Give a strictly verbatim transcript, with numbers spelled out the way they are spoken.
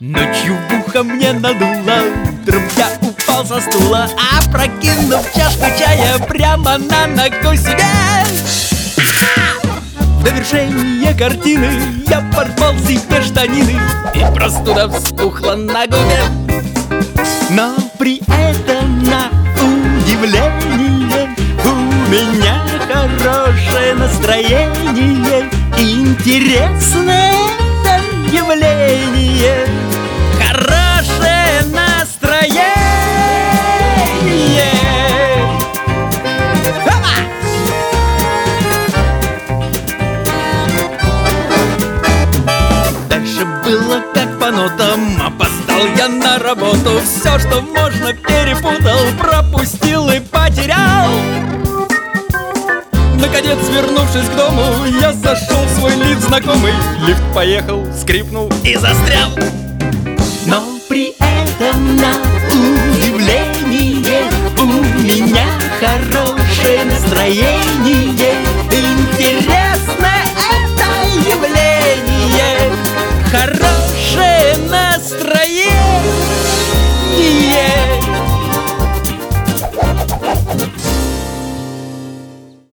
Ночью в ухо мне надуло, утром я упал со стула, опрокинув чашку чая прямо на ногу себе. В довершение картины я порвал себе штанины, и простуда вспухла на губе. Но при этом, на удивление, у меня хорошее настроение. Интересное это явление. Хорошее настроение. Опа! Дальше было как по нотам. Опоздал я на работу. Все, что можно, перепутал, пропустил и потерял. Наконец, вернувшись к дому, я зашел в свой лифт знакомый. Лифт поехал, скрипнул и застрял. Но при этом, на удивление, у меня хорошее настроение.